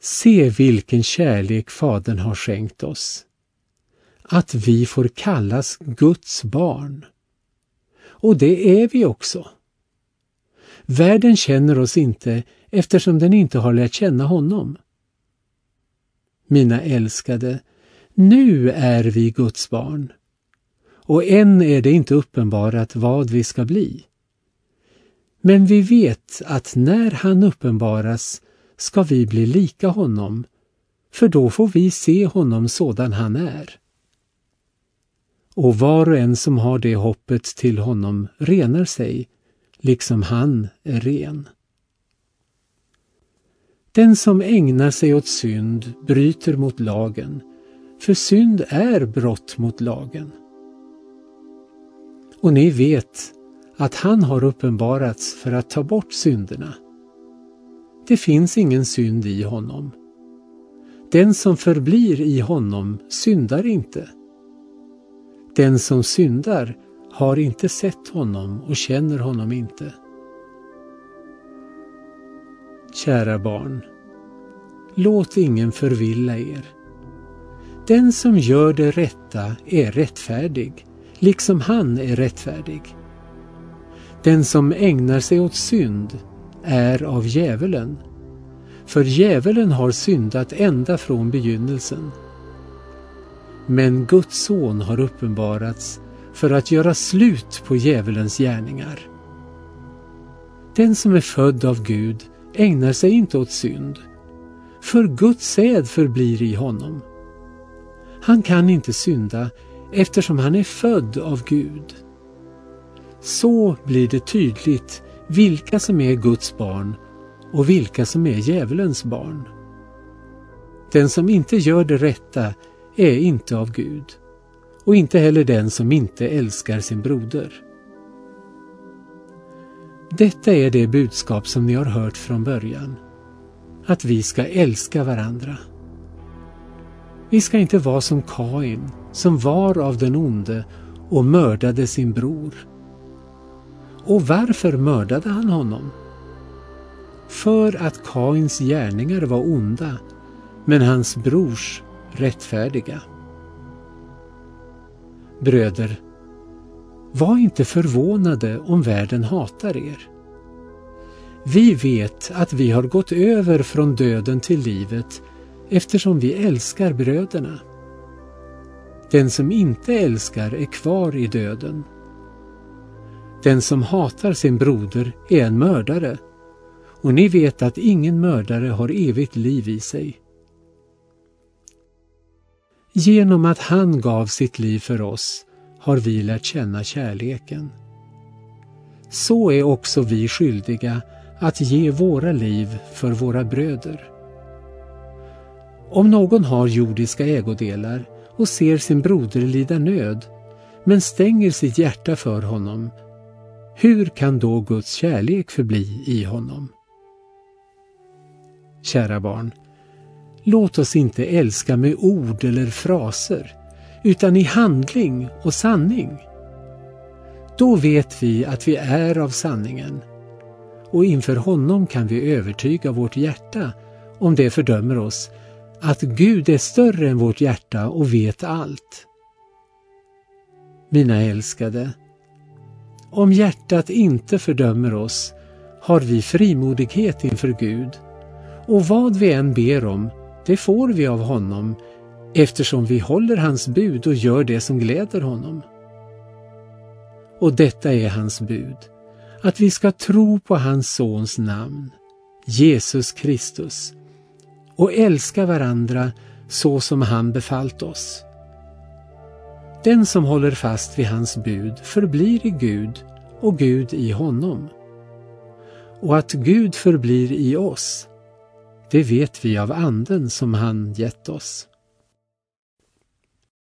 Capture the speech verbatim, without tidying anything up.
Se vilken kärlek Fadern har skänkt oss, att vi får kallas Guds barn. Och det är vi också. Världen känner oss inte eftersom den inte har lärt känna honom. Mina älskade, nu är vi Guds barn, och än är det inte uppenbarat vad vi ska bli. Men vi vet att när han uppenbaras ska vi bli lika honom, för då får vi se honom sådan han är. Och var och en som har det hoppet till honom renar sig, liksom han är ren. Den som ägnar sig åt synd bryter mot lagen, för synd är brott mot lagen. Och ni vet att han har uppenbarats för att ta bort synderna. Det finns ingen synd i honom. Den som förblir i honom syndar inte. Den som syndar har inte sett honom och känner honom inte. Kära barn, låt ingen förvilla er. Den som gör det rätta är rättfärdig, liksom han är rättfärdig. Den som ägnar sig åt synd är av djävulen, för djävulen har syndat ända från begynnelsen. Men Guds son har uppenbarats för att göra slut på djävulens gärningar. Den som är född av Gud ägnar sig inte åt synd, för Guds säd förblir i honom. Han kan inte synda eftersom han är född av Gud. Så blir det tydligt vilka som är Guds barn och vilka som är djävulens barn. Den som inte gör det rätta är inte av Gud, och inte heller den som inte älskar sin broder. Detta är det budskap som ni har hört från början, att vi ska älska varandra. Vi ska inte vara som Kain, som var av den onde och mördade sin bror. Och varför mördade han honom? För att Kains gärningar var onda, men hans brors rättfärdiga. Bröder, var inte förvånade om världen hatar er. Vi vet att vi har gått över från döden till livet eftersom vi älskar bröderna. Den som inte älskar är kvar i döden. Den som hatar sin broder är en mördare, och ni vet att ingen mördare har evigt liv i sig. Genom att han gav sitt liv för oss har vi lärt känna kärleken. Så är också vi skyldiga att ge våra liv för våra bröder. Om någon har jordiska ägodelar och ser sin broder lida nöd, men stänger sitt hjärta för honom, hur kan då Guds kärlek förbli i honom? Kära barn, låt oss inte älska med ord eller fraser, utan i handling och sanning. Då vet vi att vi är av sanningen, och inför honom kan vi övertyga vårt hjärta, om det fördömer oss, att Gud är större än vårt hjärta och vet allt. Mina älskade, om hjärtat inte fördömer oss har vi frimodighet inför Gud, och vad vi än ber om, det får vi av honom, eftersom vi håller hans bud och gör det som gläder honom. Och detta är hans bud, att vi ska tro på hans sons namn, Jesus Kristus, och älska varandra så som han befallt oss. Den som håller fast vid hans bud förblir i Gud och Gud i honom. Och att Gud förblir i oss, det vet vi av anden som han gett oss.